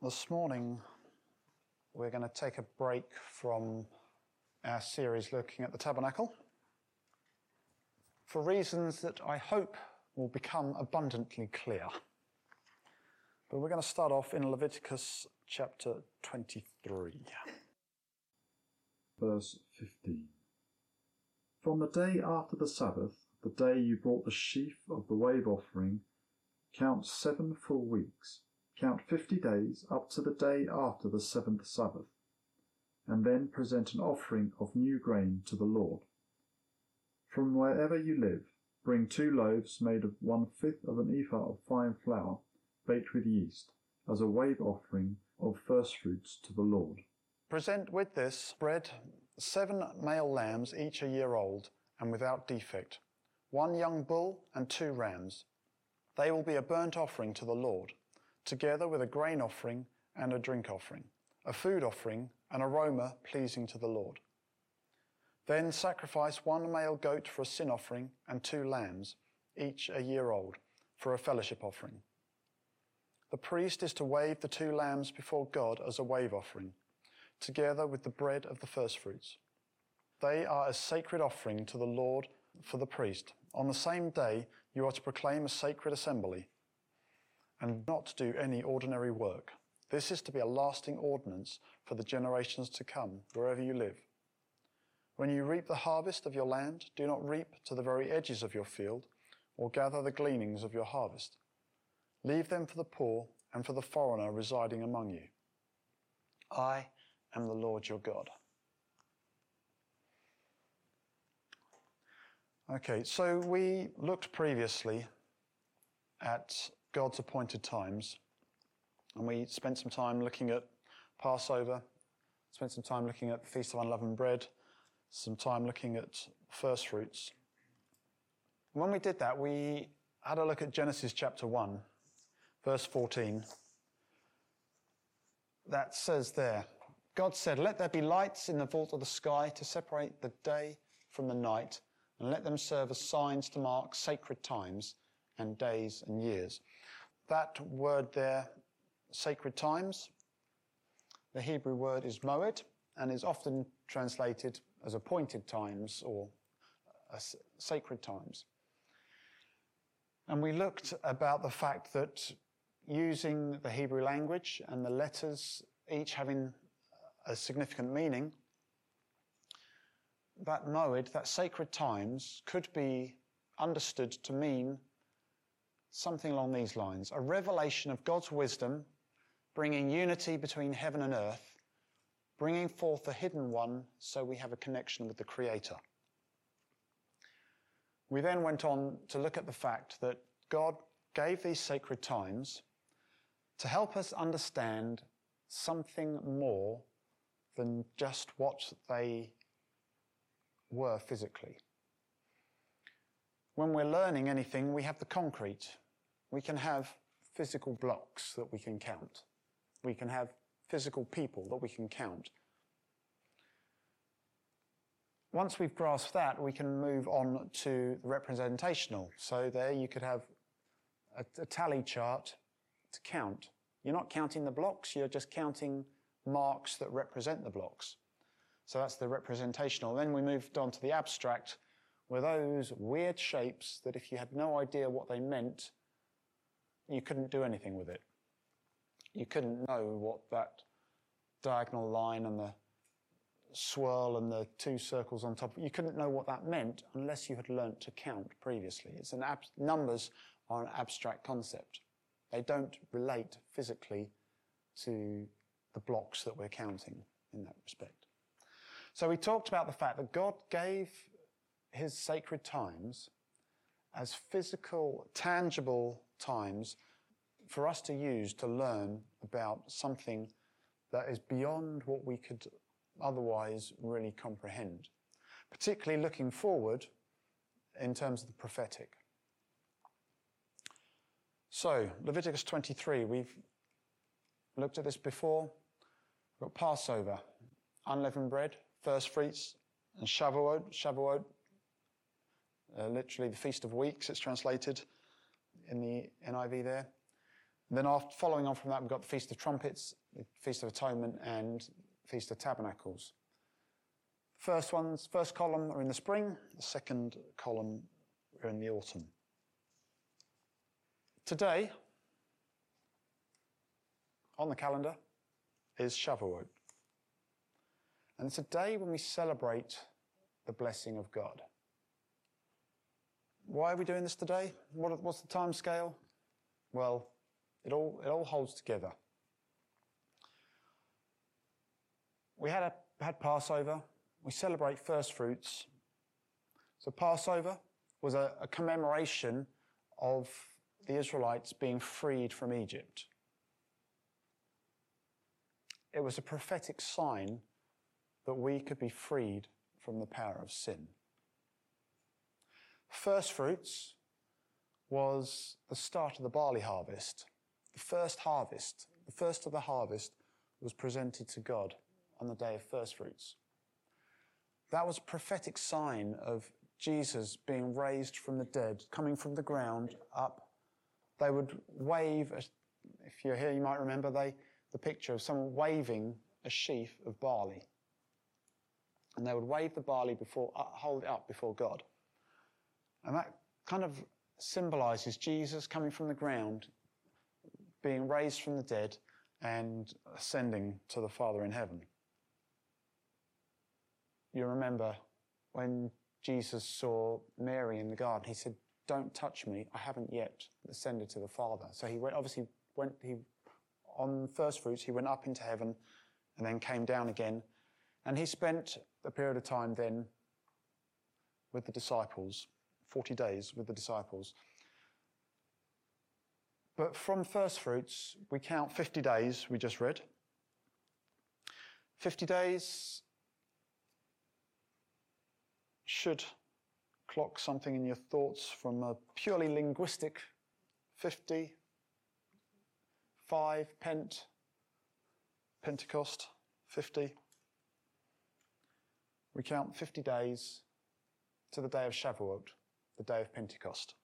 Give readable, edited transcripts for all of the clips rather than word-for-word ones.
This morning we're going to take a break from our series looking at the tabernacle for reasons that I hope will become abundantly clear. But we're going to start off in Leviticus chapter 23. Verse 15. From the day after the Sabbath, the day you brought the sheaf of the wave offering, count 7 full weeks. Count 50 days up to the day after the 7th Sabbath, and then present an offering of new grain to the Lord. From wherever you live, bring 2 loaves made of 1/5 of an ephah of fine flour, baked with yeast, as a wave offering of firstfruits to the Lord. Present with this bread 7 male lambs, each a year old and without defect, 1 young bull and 2 rams. They will be a burnt offering to the Lord, together with a grain offering and a drink offering, a food offering, an aroma pleasing to the Lord. Then sacrifice 1 male goat for a sin offering and 2 lambs, each a year old, for a fellowship offering. The priest is to wave the 2 lambs before God as a wave offering, together with the bread of the firstfruits. They are a sacred offering to the Lord for the priest. On the same day you are to proclaim a sacred assembly, and not do any ordinary work. This is to be a lasting ordinance for the generations to come, wherever you live. When you reap the harvest of your land, do not reap to the very edges of your field, or gather the gleanings of your harvest. Leave them for the poor and for the foreigner residing among you. I am the Lord your God. Okay, so we looked previously at God's appointed times, and we spent some time looking at Passover, spent some time looking at the Feast of Unleavened Bread, some time looking at first fruits. When we did that, we had a look at Genesis chapter 1, verse 14. That says there, God said, "Let there be lights in the vault of the sky to separate the day from the night, and let them serve as signs to mark sacred times and days and years." That word there, sacred times, the Hebrew word is moed, and is often translated as appointed times or sacred times. And we looked about the fact that using the Hebrew language and the letters each having a significant meaning, that moed, that sacred times, could be understood to mean something along these lines: a revelation of God's wisdom, bringing unity between heaven and earth, bringing forth the hidden one so we have a connection with the Creator. We then went on to look at the fact that God gave these sacred times to help us understand something more than just what they were physically. When we're learning anything, we have the concrete. We can have physical blocks that we can count. We can have physical people that we can count. Once we've grasped that, we can move on to the representational. So there you could have a tally chart to count. You're not counting the blocks, you're just counting marks that represent the blocks. So that's the representational. Then we moved on to the abstract, were those weird shapes that if you had no idea what they meant, you couldn't do anything with it. You couldn't know what that diagonal line and the swirl and the 2 circles on top, you couldn't know what that meant unless you had learnt to count previously. Numbers are an abstract concept. They don't relate physically to the blocks that we're counting in that respect. So we talked about the fact that God gave his sacred times as physical, tangible times for us to use to learn about something that is beyond what we could otherwise really comprehend, particularly looking forward in terms of the prophetic. So, Leviticus 23, we've looked at this before. We've got Passover, unleavened bread, first fruits, and Shavuot, literally the Feast of Weeks, it's translated in the NIV there. Then following on from that, we've got the Feast of Trumpets, the Feast of Atonement, and Feast of Tabernacles. First column are in the spring, the second column are in the autumn. Today, on the calendar, is Shavuot. And it's a day when we celebrate the blessing of God. Why are we doing this today? What's the time scale? Well, it all holds together. We had Passover. We celebrate first fruits. So Passover was a commemoration of the Israelites being freed from Egypt. It was a prophetic sign that we could be freed from the power of sin. First fruits was the start of the barley harvest. The first harvest, the first of the harvest, was presented to God on the day of first fruits. That was a prophetic sign of Jesus being raised from the dead, coming from the ground up. They would wave, if you're here you might remember the picture of someone waving a sheaf of barley. And they would wave the barley hold it up before God. And that kind of symbolizes Jesus coming from the ground, being raised from the dead, and ascending to the Father in heaven. You remember when Jesus saw Mary in the garden, he said, "Don't touch me, I haven't yet ascended to the Father." So on first fruits, he went up into heaven and then came down again. And he spent a period of time then with the disciples, 40 days with the disciples. But from first fruits, we count 50 days, we just read. 50 days should clock something in your thoughts from a purely linguistic 50, 5, Pentecost, 50. We count 50 days to the day of Shavuot, the day of Pentecost.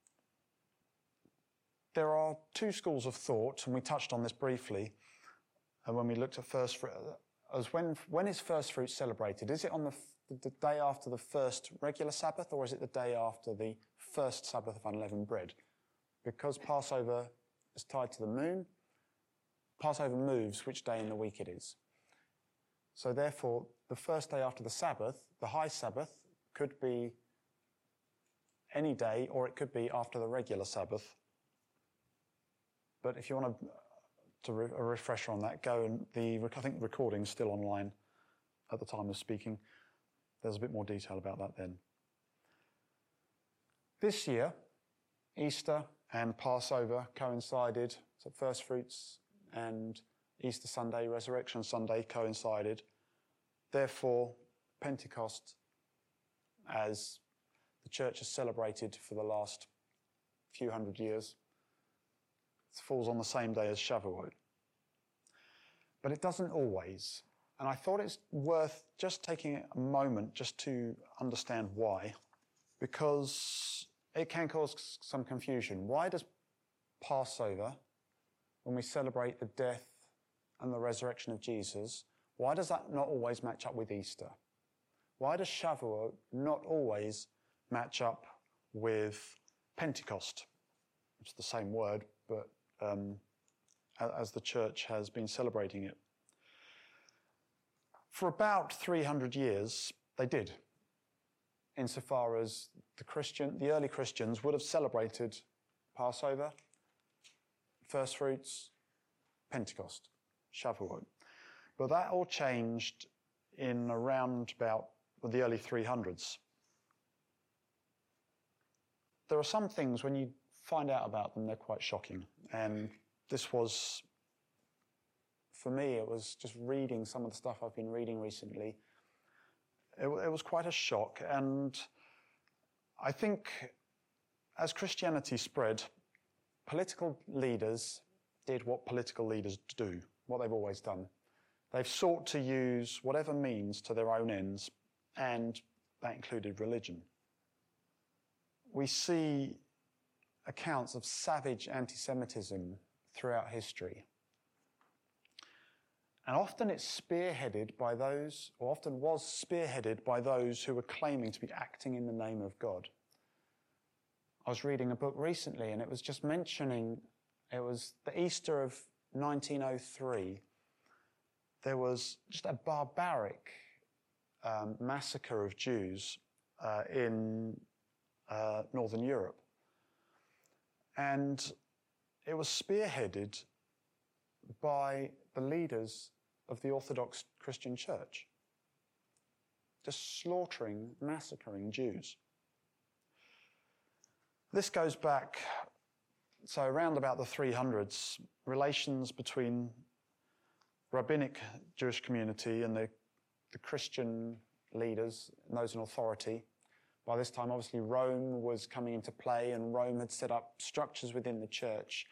There are two schools of thought, and we touched on this briefly when we looked at first fruit. As when is first fruit celebrated? Is it on the day after the first regular Sabbath, or is it the day after the first Sabbath of unleavened bread? Because Passover is tied to the moon, Passover moves which day in the week it is. So therefore, the first day after the Sabbath, the high Sabbath, could be any day, or it could be after the regular Sabbath. But if you want a refresher on that, go and I think the recording's still online at the time of speaking. There's a bit more detail about that then. This year, Easter and Passover coincided, so first fruits and Easter Sunday, Resurrection Sunday coincided. Therefore, Pentecost, as the church has celebrated for the last few hundred years, falls on the same day as Shavuot. But it doesn't always. And I thought it's worth just taking a moment just to understand why, because it can cause some confusion. Why does Passover, when we celebrate the death and the resurrection of Jesus, why does that not always match up with Easter? Why does Shavuot not always match up with Pentecost? It's the same word, but as the church has been celebrating it. For about 300 years, they did, insofar as the early Christians would have celebrated Passover, first fruits, Pentecost, Shavuot. But that all changed in around about the early 300s. There are some things, when you find out about them, they're quite shocking. And this was, for me, it was just reading some of the stuff I've been reading recently. It was quite a shock. And I think as Christianity spread, political leaders did what political leaders do, what they've always done. They've sought to use whatever means to their own ends, and that included religion. We see accounts of savage anti-Semitism throughout history. And often it's spearheaded by those, or often was spearheaded by those who were claiming to be acting in the name of God. I was reading a book recently and it was just mentioning, it was the Easter of 1903. There was just a barbaric massacre of Jews in Northern Europe. And it was spearheaded by the leaders of the Orthodox Christian Church, just slaughtering, massacring Jews. This goes back, so around about the 300s, relations between rabbinic Jewish community and the Christian leaders, and those in authority. By this time, obviously, Rome was coming into play, and Rome had set up structures within the church.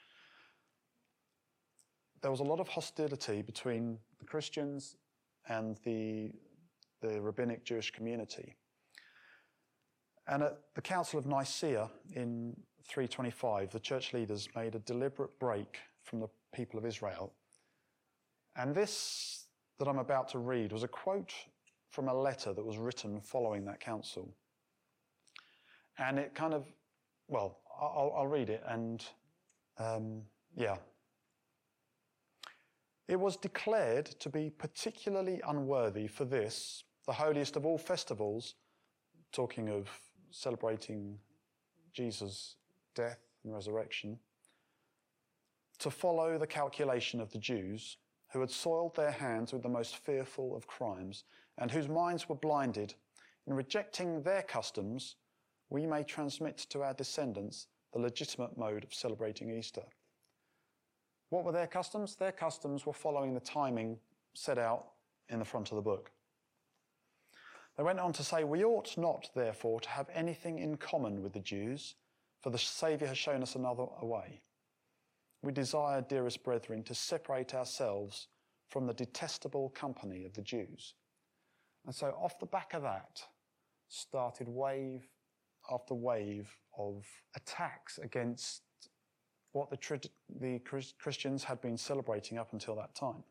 There was a lot of hostility between the Christians and the rabbinic Jewish community. And at the Council of Nicaea in 325, the church leaders made a deliberate break from the people of Israel. And this that I'm about to read was a quote from a letter that was written following that council. And it kind of, well, I'll read it and, yeah. It was declared to be particularly unworthy for this, the holiest of all festivals, talking of celebrating Jesus' death and resurrection, to follow the calculation of the Jews, who had soiled their hands with the most fearful of crimes, and whose minds were blinded. In rejecting their customs, we may transmit to our descendants the legitimate mode of celebrating Easter. What were their customs? Their customs were following the timing set out in the front of the book. They went on to say, we ought not, therefore, to have anything in common with the Jews, for the Saviour has shown us another way. We desire, dearest brethren, to separate ourselves from the detestable company of the Jews. And so off the back of that started wave after wave of attacks against what the Christians had been celebrating up until that time.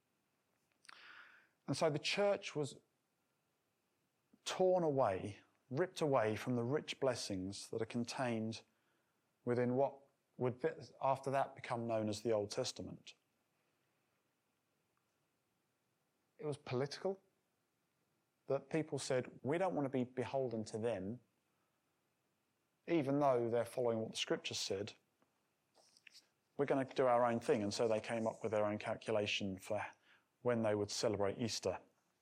And so the church was torn away, ripped away from the rich blessings that are contained within what would after that become known as the Old Testament. It was political, that people said, we don't want to be beholden to them, even though they're following what the scriptures said. We're going to do our own thing. And so they came up with their own calculation for when they would celebrate Easter.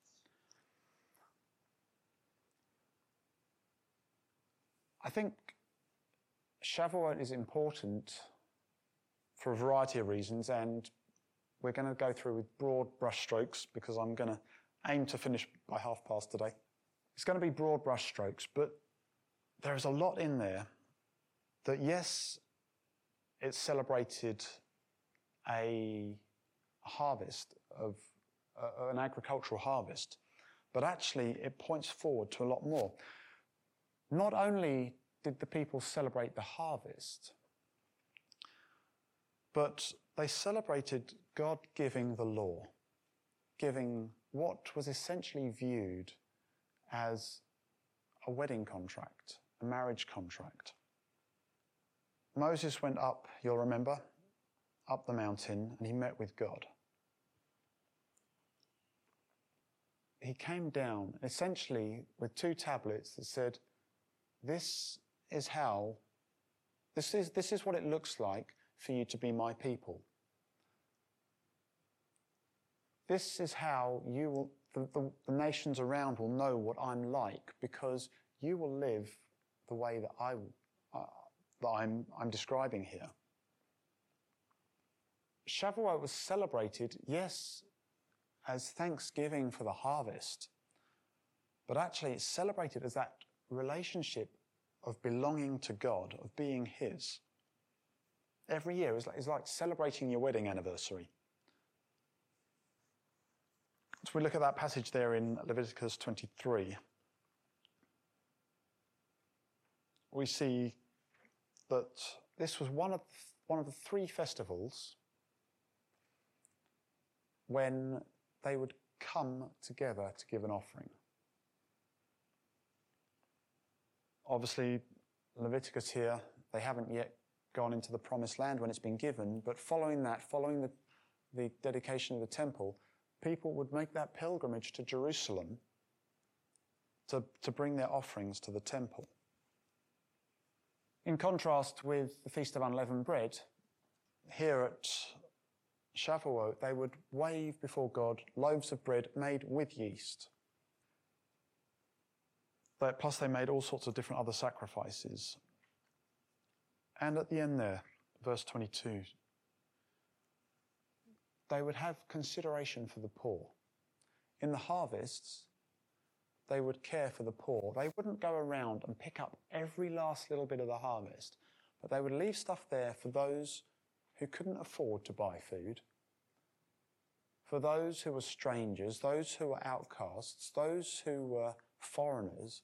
I think Shavuot is important for a variety of reasons, and we're going to go through with broad brushstrokes because I'm going to aim to finish by past today. It's going to be broad brushstrokes, but there is a lot in there that, yes, it celebrated a harvest of an agricultural harvest, but actually it points forward to a lot more. Not only did the people celebrate the harvest, but they celebrated God giving the law, giving what was essentially viewed as a wedding contract, a marriage contract. Moses went up, you'll remember, up the mountain, and he met with God. He came down essentially with 2 tablets that said, this is what it looks like for you to be my people. This is how you will, the nations around will know what I'm like, because you will live the way that I'm describing here. Shavuot was celebrated, yes, as thanksgiving for the harvest, but actually it's celebrated as that relationship of belonging to God, of being His. Every year is like celebrating your wedding anniversary. So we look at that passage there in Leviticus 23. We see that this was one of the 3 festivals when they would come together to give an offering. Obviously, Leviticus here, they haven't yet gone into the promised land when it's been given, but following the dedication of the temple, people would make that pilgrimage to Jerusalem to bring their offerings to the temple. In contrast with the Feast of Unleavened Bread, here at Shavuot, they would wave before God loaves of bread made with yeast. Plus they made all sorts of different other sacrifices. And at the end there, verse 22, they would have consideration for the poor. In the harvests, they would care for the poor. They wouldn't go around and pick up every last little bit of the harvest, but they would leave stuff there for those who couldn't afford to buy food, for those who were strangers, those who were outcasts, those who were foreigners.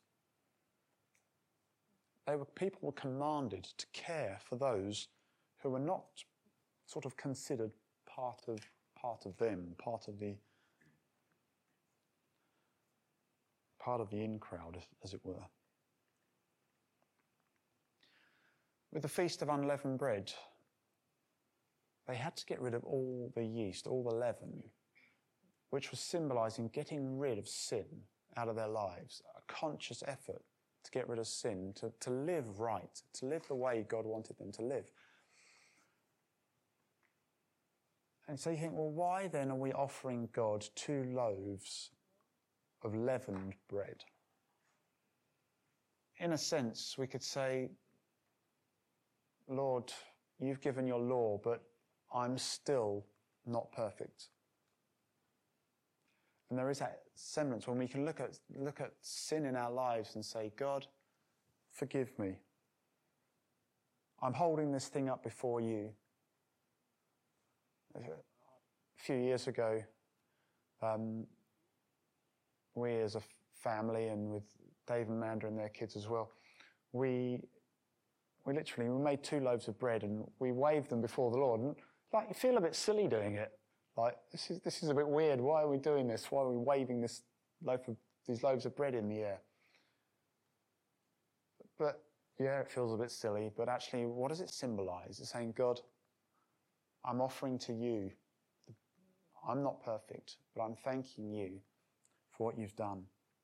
People were commanded to care for those who were not sort of considered part of them, part of the in crowd, as it were. With the Feast of Unleavened Bread, they had to get rid of all the yeast, all the leaven, which was symbolising getting rid of sin out of their lives, a conscious effort to get rid of sin, to live right, to live the way God wanted them to live. And so you think, well, why then are we offering God 2 loaves of leavened bread? In a sense, we could say, Lord, you've given your law, but I'm still not perfect. And there is that semblance when we can look at sin in our lives and say, God, forgive me. I'm holding this thing up before you. A few years ago, we as a family, and with Dave and Amanda and their kids as well, we made 2 loaves of bread and we waved them before the Lord. And you feel a bit silly doing it. This is a bit weird. Why are we doing this? Why are we waving these loaves of bread in the air? But yeah, it feels a bit silly. But actually, what does it symbolize? It's saying, God, I'm offering to you. I'm not perfect, but I'm thanking you for what you've done.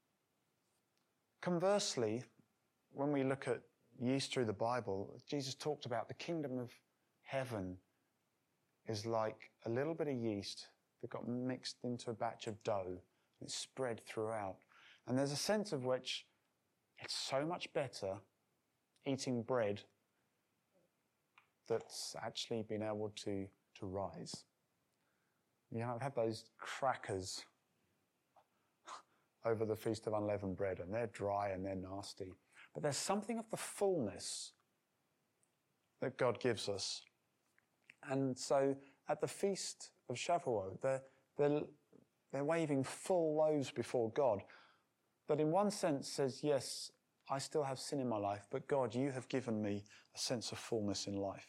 Conversely, when we look at yeast through the Bible, Jesus talked about the kingdom of heaven is like a little bit of yeast that got mixed into a batch of dough. It's spread throughout. And there's a sense of which it's so much better eating bread that's actually been able to rise. I've had those crackers over the Feast of Unleavened Bread, and they're dry and they're nasty. But there's something of the fullness that God gives us. And so at the Feast of Shavuot, they're waving full loaves before God. That in one sense says, yes, I still have sin in my life, but God, you have given me a sense of fullness in life.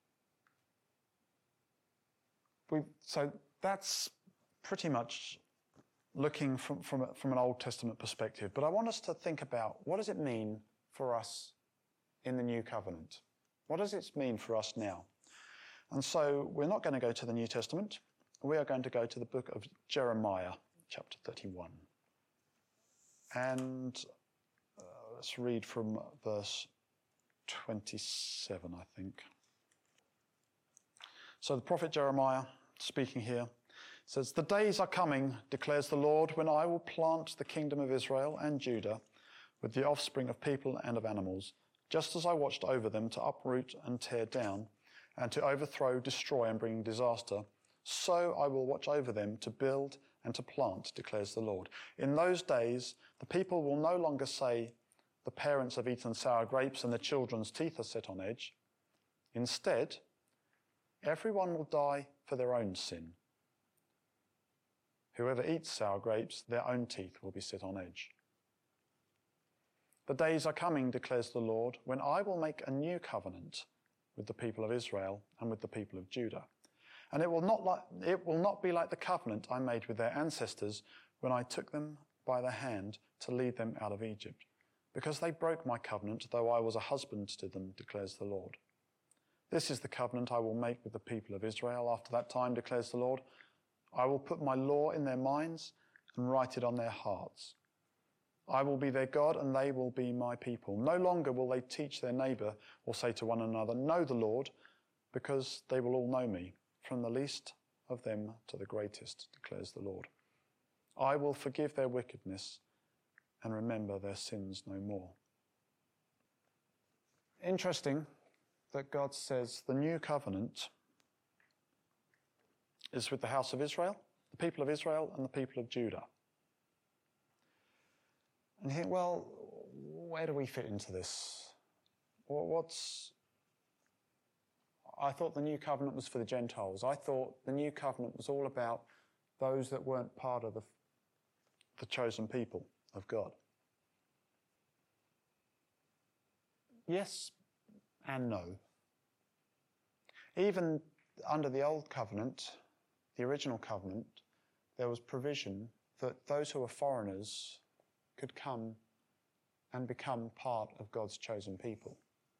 So that's pretty much looking from an Old Testament perspective. But I want us to think about, what does it mean for us in the New Covenant? What does it mean for us now? And so we're not going to go to the New Testament. We are going to go to the book of Jeremiah, chapter 31. And let's read from verse 27, I think. So the prophet Jeremiah, speaking here, says, "The days are coming, declares the Lord, when I will plant the kingdom of Israel and Judah with the offspring of people and of animals, just as I watched over them to uproot and tear down, and to overthrow, destroy, and bring disaster. So I will watch over them to build and to plant, declares the Lord. In those days, the people will no longer say, the parents have eaten sour grapes and the children's teeth are set on edge. Instead, everyone will die for their own sin. Whoever eats sour grapes, their own teeth will be set on edge. The days are coming, declares the Lord, when I will make a new covenant with the people of Israel and with the people of Judah. And it will not be like the covenant I made with their ancestors when I took them by the hand to lead them out of Egypt, because they broke my covenant, though I was a husband to them, declares the Lord. This is the covenant I will make with the people of Israel after that time, declares the Lord. I will put my law in their minds and write it on their hearts. I will be their God and they will be my people. No longer will they teach their neighbour or say to one another, know the Lord, because they will all know me, from the least of them to the greatest, declares the Lord. I will forgive their wickedness and remember their sins no more. Interesting that God says the new covenant is with the house of Israel, the people of Israel and the people of Judah. And you think, well, where do we fit into this? I thought the new covenant was for the Gentiles. I thought the new covenant was all about those that weren't part of the chosen people of God. Yes and no. Even under the old covenant, the original covenant, there was provision that those who were foreigners could come and become part of God's chosen people.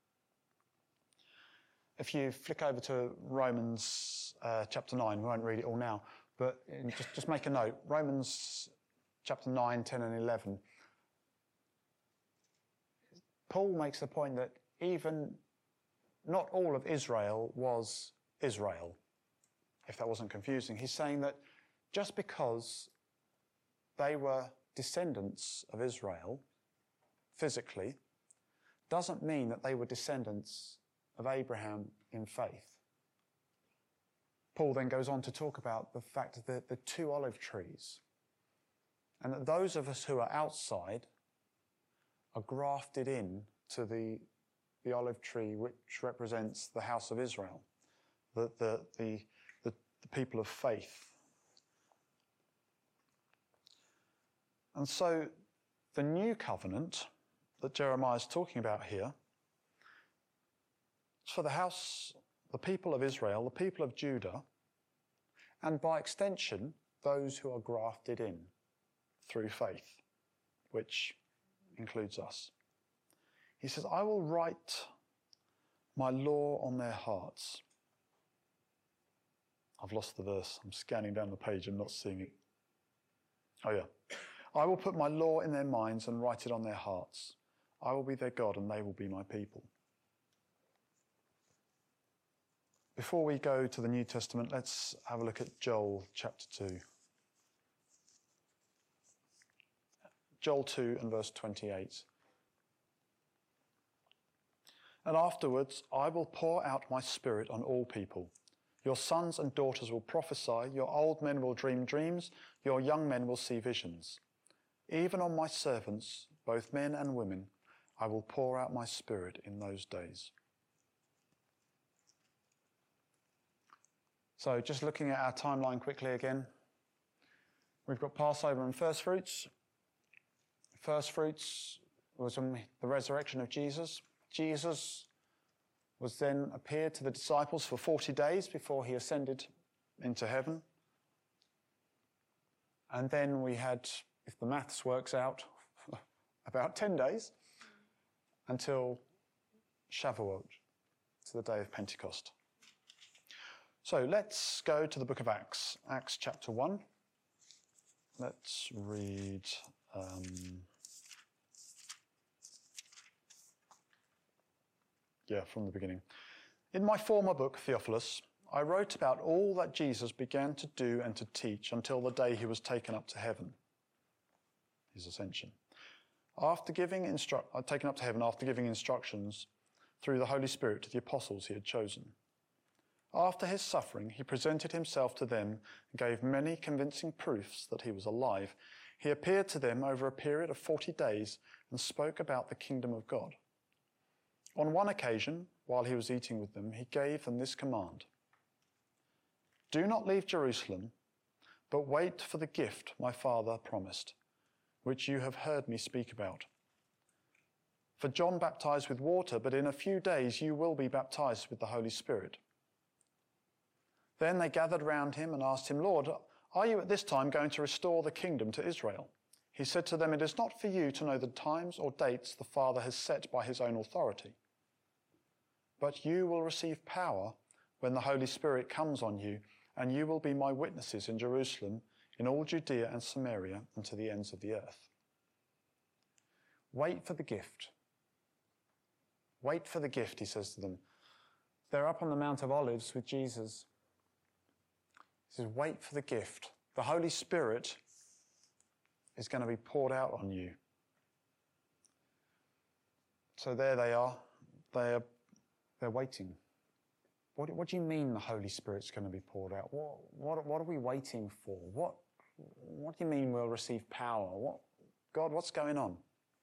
If you flick over to Romans chapter 9, we won't read it all now, but just make a note. Romans chapter 9, 10 and 11. Paul makes the point that even not all of Israel was Israel, if that wasn't confusing. He's saying that just because they were descendants of Israel physically doesn't mean that they were descendants of Abraham in faith. Paul then goes on to talk about the fact that the two olive trees, and that those of us who are outside are grafted in to the olive tree which represents the house of Israel, the people of faith. And so the new covenant that Jeremiah is talking about here is for the house, the people of Israel, the people of Judah, and by extension, those who are grafted in through faith, which includes us. He says, I will write my law on their hearts. I've lost the verse. I'm scanning down the page and not seeing it. Oh yeah. I will put my law in their minds and write it on their hearts. I will be their God and they will be my people. Before we go to the New Testament, let's have a look at Joel chapter 2. Joel 2 and verse 28. And afterwards I will pour out my spirit on all people. Your sons and daughters will prophesy, your old men will dream dreams, your young men will see visions. Even on my servants, both men and women, I will pour out my spirit in those days. So just looking at our timeline quickly again, we've got Passover and first fruits. First fruits was on the resurrection of Jesus. Jesus was then appeared to the disciples for 40 days before he ascended into heaven. And then we had, if the maths works out, about 10 days until Shavuot, to the day of Pentecost. So let's go to the book of Acts, Acts chapter 1. Let's read from the beginning. In my former book, Theophilus, I wrote about all that Jesus began to do and to teach until the day he was taken up to heaven, his ascension. Taken up to heaven after giving instructions through the Holy Spirit to the apostles he had chosen. After his suffering, he presented himself to them and gave many convincing proofs that he was alive. He appeared to them over a period of 40 days and spoke about the kingdom of God. On one occasion, while he was eating with them, he gave them this command: Do not leave Jerusalem, but wait for the gift my Father promised, which you have heard me speak about. For John baptized with water, but in a few days you will be baptized with the Holy Spirit. Then they gathered round him and asked him, Lord, are you at this time going to restore the kingdom to Israel? He said to them, it is not for you to know the times or dates the Father has set by his own authority, but you will receive power when the Holy Spirit comes on you, and you will be my witnesses in Jerusalem, in all Judea and Samaria, and to the ends of the earth. Wait for the gift. Wait for the gift, he says to them. They're up on the Mount of Olives with Jesus. He says, wait for the gift. The Holy Spirit is going to be poured out on you. So there they are. They're waiting. What do you mean the Holy Spirit's going to be poured out? What are we waiting for? What do you mean we'll receive power? God, what's going on?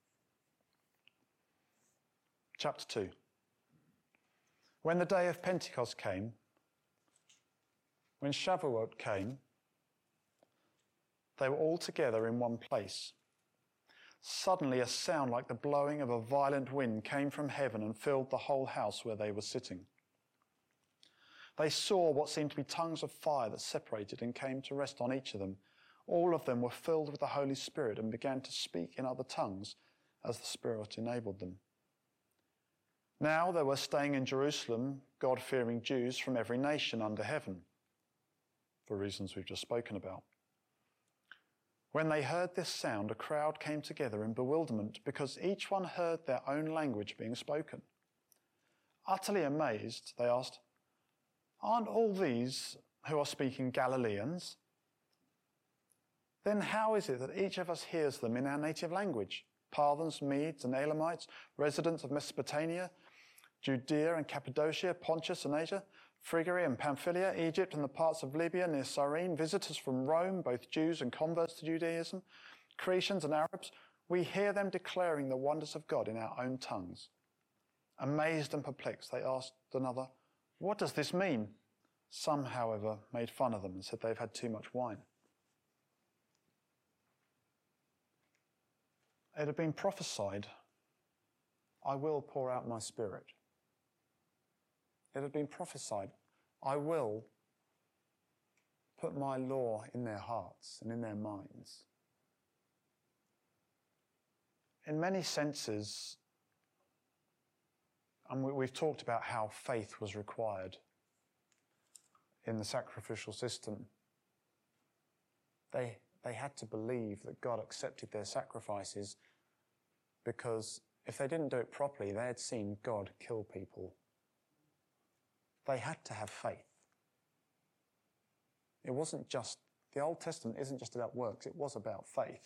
Chapter 2. When the day of Pentecost came, when Shavuot came, they were all together in one place. Suddenly a sound like the blowing of a violent wind came from heaven and filled the whole house where they were sitting. They saw what seemed to be tongues of fire that separated and came to rest on each of them. All of them were filled with the Holy Spirit and began to speak in other tongues as the Spirit enabled them. Now there were staying in Jerusalem God-fearing Jews from every nation under heaven, for reasons we've just spoken about. When they heard this sound, a crowd came together in bewilderment because each one heard their own language being spoken. Utterly amazed, they asked, aren't all these who are speaking Galileans? Then how is it that each of us hears them in our native language? Parthens, Medes and Elamites, residents of Mesopotamia, Judea and Cappadocia, Pontus and Asia, Phrygia and Pamphylia, Egypt and the parts of Libya near Cyrene, visitors from Rome, both Jews and converts to Judaism, Cretans and Arabs, we hear them declaring the wonders of God in our own tongues. Amazed and perplexed, they asked another, what does this mean? Some, however, made fun of them and said they've had too much wine. It had been prophesied, I will pour out my Spirit. It had been prophesied, I will put my law in their hearts and in their minds. In many senses, and we've talked about how faith was required in the sacrificial system. They had to believe that God accepted their sacrifices, because if they didn't do it properly, they had seen God kill people. They had to have faith. It wasn't just, the Old Testament isn't just about works, it was about faith.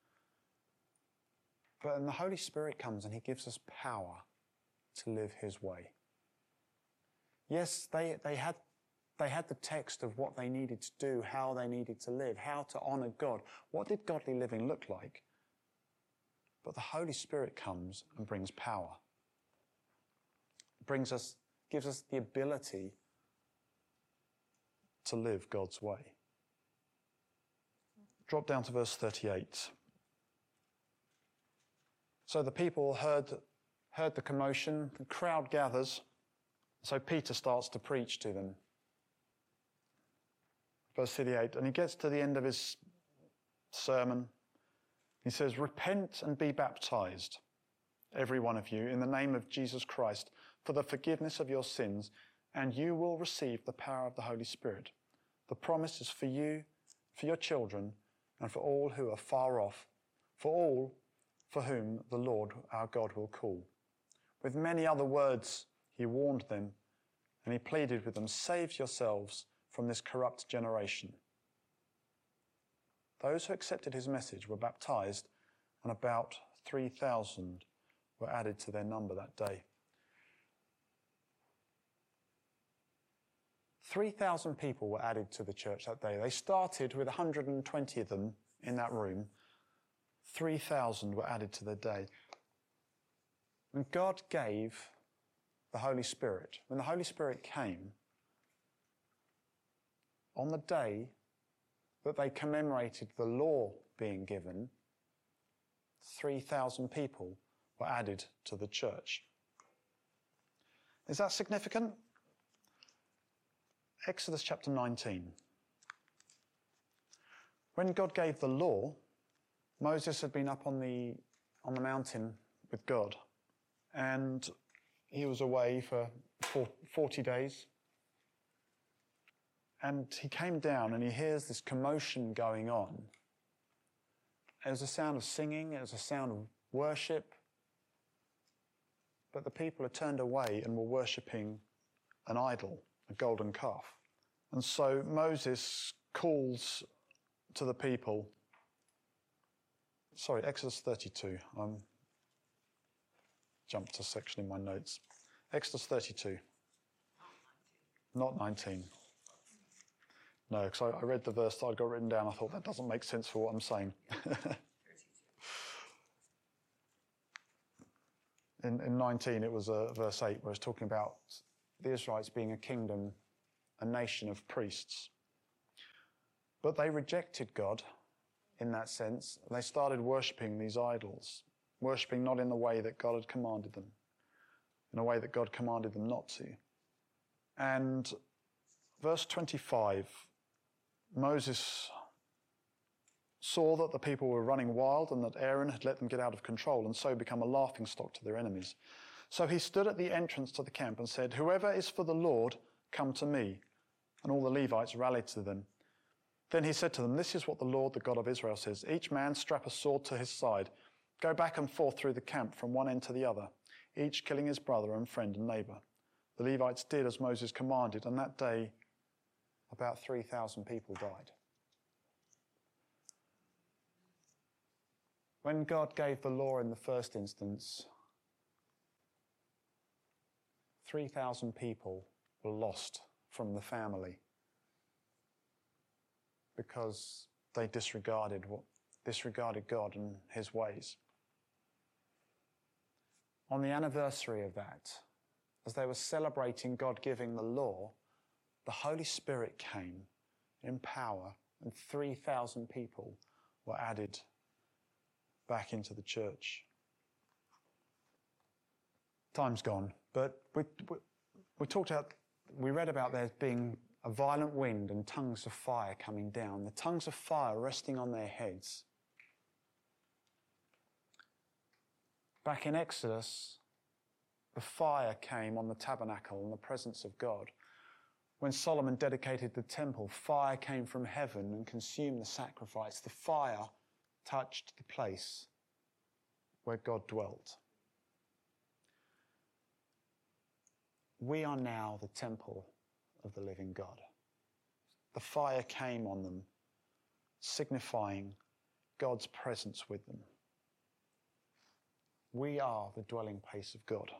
But then the Holy Spirit comes and he gives us power to live his way. Yes, they had the text of what they needed to do, how they needed to live, how to honour God. What did godly living look like? But the Holy Spirit comes and brings power. Gives us the ability to live God's way. Drop down to verse 38. So the people heard the commotion, the crowd gathers, so Peter starts to preach to them. Verse 38, and he gets to the end of his sermon. He says, repent and be baptized, every one of you, in the name of Jesus Christ, for the forgiveness of your sins, and you will receive the power of the Holy Spirit. The promise is for you, for your children, and for all who are far off, for all for whom the Lord our God will call. With many other words he warned them, and he pleaded with them, save yourselves from this corrupt generation. Those who accepted his message were baptized, and about 3,000 were added to their number that day. 3,000 people were added to the church that day. They started with 120 of them in that room. 3,000 were added to the day. When God gave the Holy Spirit, when the Holy Spirit came, on the day that they commemorated the law being given, 3,000 people were added to the church. Is that significant? Exodus chapter 19. When God gave the law, Moses had been up on the mountain with God, and he was away for 40 days. And he came down and he hears this commotion going on. It was a sound of singing, it was a sound of worship, but the people had turned away and were worshipping an idol, a golden calf. And so Moses calls to the people. Sorry, Exodus 32. Jumped a section in my notes. Exodus 32. Not 19. No, because I read the verse that I'd got written down. I thought that doesn't make sense for what I'm saying. In 19, it was verse 8, where it's talking about the Israelites being a kingdom, a nation of priests. But they rejected God in that sense. They started worshipping these idols, worshipping not in the way that God had commanded them, in a way that God commanded them not to. And verse 25, Moses saw that the people were running wild and that Aaron had let them get out of control and so become a laughingstock to their enemies. So he stood at the entrance to the camp and said, "Whoever is for the Lord, come to me." And all the Levites rallied to them. Then he said to them, "This is what the Lord, the God of Israel, says. Each man strap a sword to his side. Go back and forth through the camp from one end to the other, each killing his brother and friend and neighbour." The Levites did as Moses commanded, and that day about 3,000 people died. When God gave the law in the first instance, 3,000 people were lost from the family because they disregarded God and his ways. On the anniversary of that, as they were celebrating God giving the law, the Holy Spirit came in power and 3,000 people were added back into the church. Time's gone, but we read about there being a violent wind and tongues of fire coming down, the tongues of fire resting on their heads. Back in Exodus, the fire came on the tabernacle in the presence of God. When Solomon dedicated the temple, fire came from heaven and consumed the sacrifice. The fire touched the place where God dwelt. We are now the temple of the living God. The fire came on them, signifying God's presence with them. We are the dwelling place of God.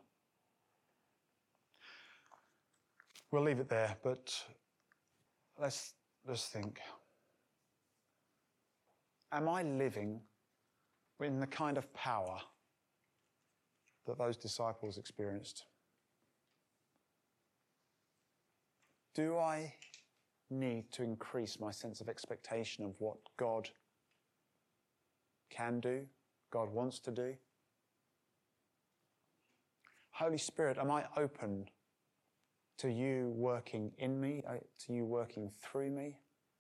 We'll leave it there, but let's think. Am I living in the kind of power that those disciples experienced? Do I need to increase my sense of expectation of what God can do, God wants to do? Holy Spirit, am I open to you working in me, to you working through me?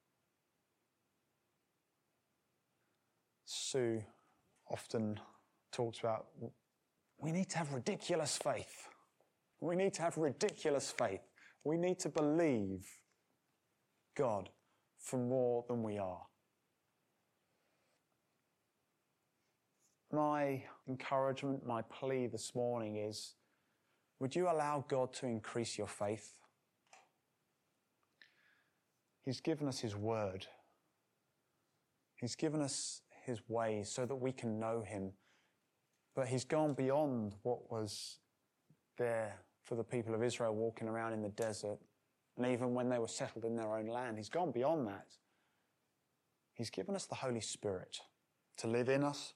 Sue often talks about, we need to have ridiculous faith. We need to have ridiculous faith. We need to believe God for more than we are. My encouragement, my plea this morning is, would you allow God to increase your faith? He's given us his word. He's given us his ways so that we can know him. But he's gone beyond what was there for the people of Israel walking around in the desert, and even when they were settled in their own land. He's gone beyond that. He's given us the Holy Spirit to live in us,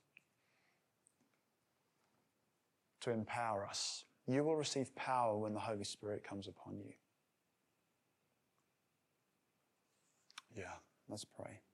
to empower us. You will receive power when the Holy Spirit comes upon you. Yeah, let's pray.